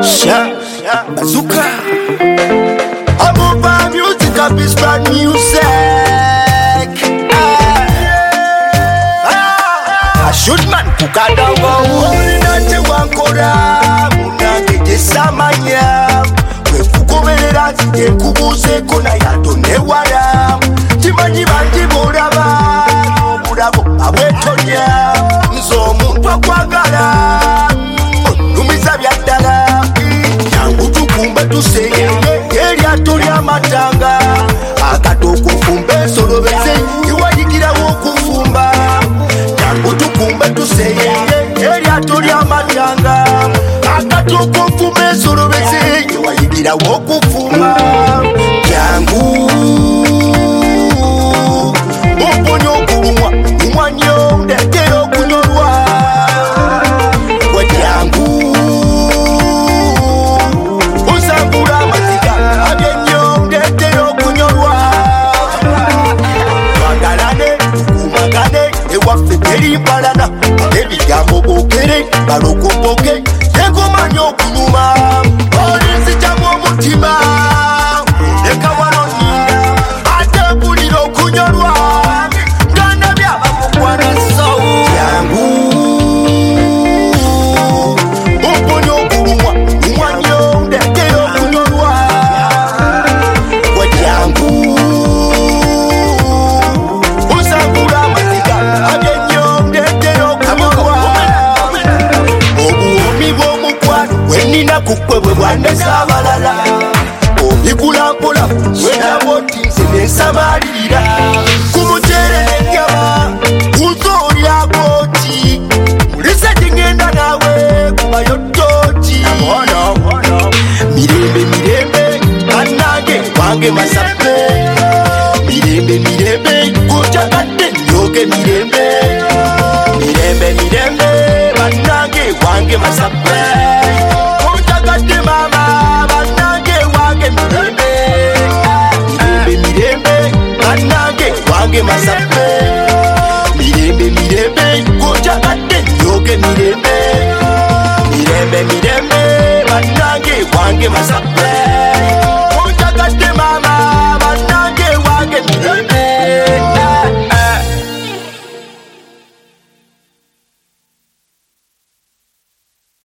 Bazooka. I'm over music, up is bad music. I should man kukada wa nate wankora munange jesamanya kwe kukoberera zige kubuze kona yatone wara timanyi bandi buraba burabo abwetonya nzo muntu akwagala numiza byadala yangu tukumbe tuseye erya tulya matanga akatoko fumbe solobeze iwayigira wo kufumba yangu tukumbe tuseye erya tulya matanga akatoko fumbe solobeze iwayigira wo kufumba yangu oponyo kulumwa umwanyo ndekero kunyorwa wajangu usangura mazika abenyo ndekero kunyorwa wagalane kumagane ewafe teri balana ebigambo bokere balokopoke tekomanyo kuluma polisi jambo mutima ekawalonira ate buliro kunyorwa ngana byaba mukwana so yangu oponyo kulumwa umwanyo ndekero kunyorwa wajangu usangura mazika abenyo ndekero kunyorwa obuomi bw'omukwano wenina kukwebwe bwandesa abalala obikulakola wenaboti nsenesamalirira kumutere nenyama uzolyakoti mulise jingenda nawe kumayototi mirembe mirembe anage wange masape mirembe mirembe kuchakate nyoke mirembe mirembe mirembe banage wange masape kuchakate mama banage wange mirembe mirembe mirembe banage wange masape mirembe mirembe kuchakate nyoke mirembe mirembe mirembe banage wange masape